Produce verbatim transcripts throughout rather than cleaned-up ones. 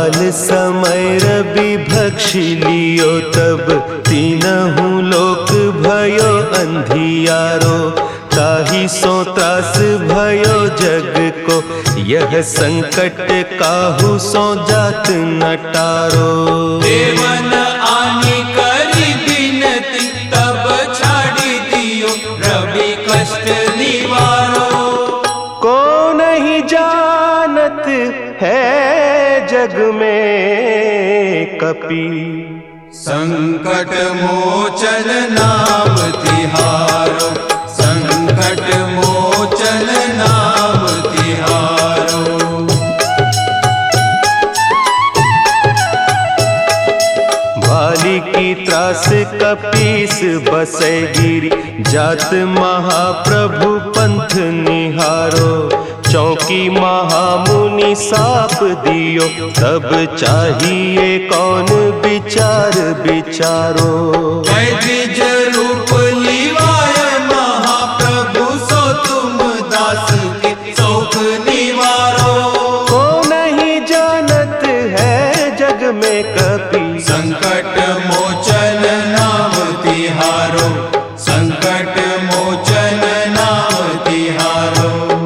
काल समय रवि भक्षी लियो तब तीनहु लोक भयो अंधियारो। ताहि सो त्रास भयो जग को यह संकट काहू सो जात न टारो। देवन आनी करी बिनती तब छाड़ी दियो रवि कष्ट निवारो। को नहीं जानत है जग में कपि संकट मोचन नाम तिहारो। संकट मोचन नाम तिहारो। भाली की त्रास कपीस बसै गिरी जात महाप्रभु पंथ निहारो। चौकी महामुनि साप दियो तब चाहिए कौन विचार विचारो। द्विज रूप लिवाय महाप्रभु सो तुम दास के शोक निवारो। को नहीं जानत है जग में कपि संकट मोचन नाम तिहारो। संकट मोचन नाम तिहारो।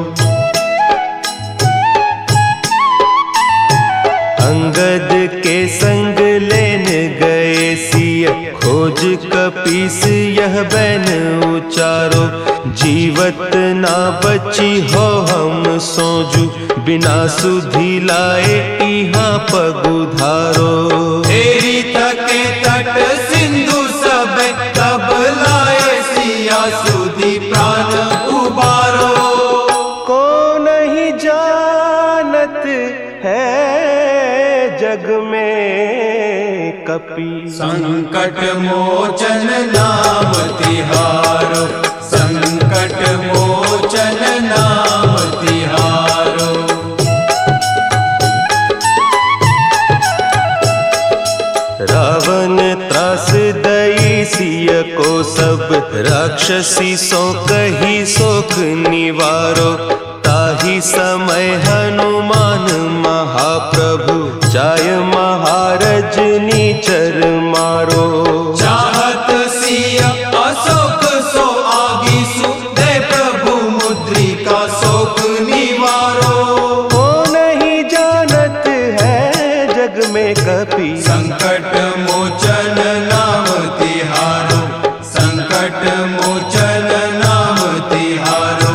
अंगद के संग लेन गए सिय खोज कपीस यह बैन उचारो। जीवत ना बची हो हम सोजू बिना सुधि लाए इहाँ पगुधारो। तेरी थके तट सिंधु सब तब लाए सिया सुधि प्राण उबारो। को नहीं जानत है जग में कपि संकट मोचन नाम तिहारो। संकट मोचन नाम तिहारो। रावण त्रास दई सिय को सब राक्षसी सो कही सोख निवारो। ताहि समय हनुमान महाप्रभु जाय महारज नीचर मारो। चाहत सिय अशोक सो आगी सुदे प्रभु मुद्रिका शोक निवारो। को नहीं जानत है जग में कपि संकट मोचन नाम तिहारो। संकट मोचन नाम तिहारो।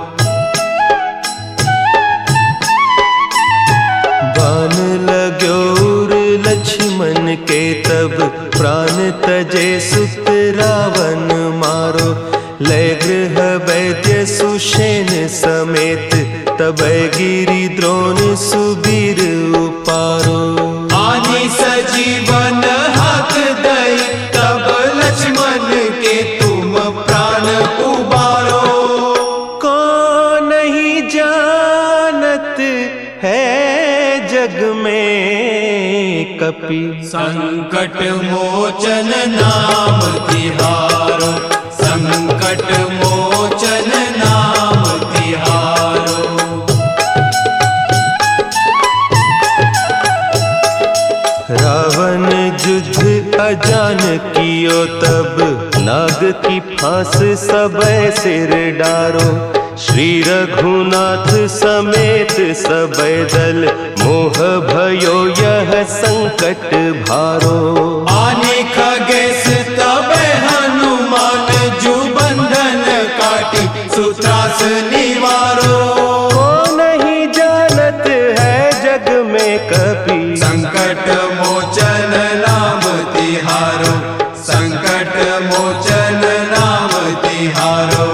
बान लाग्यो उर लक्ष्मण के तब प्राण तजे सुत रावण मारो। लय गृह वैद्य सुषेण समेत तब गिरि द्रोण सुबीर उपारो। आनी सजीवन हाथ दई तब लक्ष्मण के तुम प्राण उबारो। को नहीं जानत है जग में कपि संकट मोचन नाम तिहारो। संकट मोचन नाम तिहारो। रावण युद्ध अजान कियो तब नाग की फांस सबे सिर डारो। श्री रघुनाथ समेत सबे दल मोह भयो यह संकट भारो। आने खगेश तबे हनुमान जु बंधन काटी सुत्रास निवारो। को नहीं जानत है जग में कपि संकट मोचन नाम तिहारो। संकट मोचन नाम तिहारो।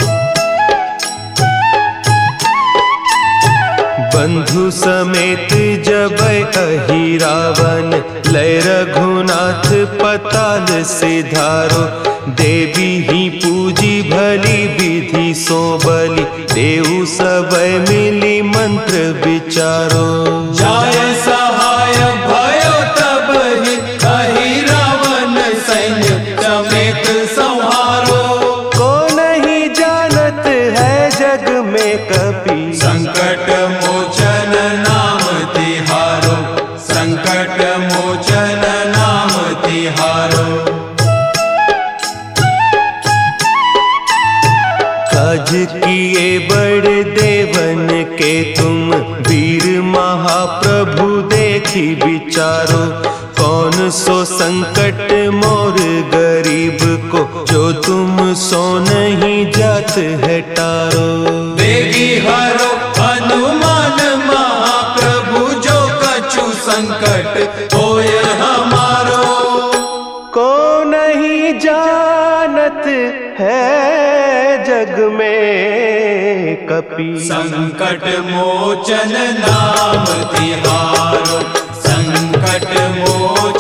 बंधु समेत जब अहि रावण लय रघुनाथ पताल सिधारो। देवी ही पूजी भली विधि सो बलि देऊ सब मिली मंत्र विचारो। जाय सहाय भयो तब ही अहि रावण सैन्य समेत संहारो। को नहीं जानत है जग में कपि संकट मोचन नाम तिहारो। राज किए बड़े देवन के तुम, वीर महाप्रभु देखी विचारो। कौन सो संकट मोर गरीब को, जो तुम सो नहीं जात है टारो। बेगी हरो हनुमान महाप्रभु, जो कछु संकट होय हमारो। को नहीं जानत है जग में कपि, संकट मोचन नाम तिहारो। संकट मोचन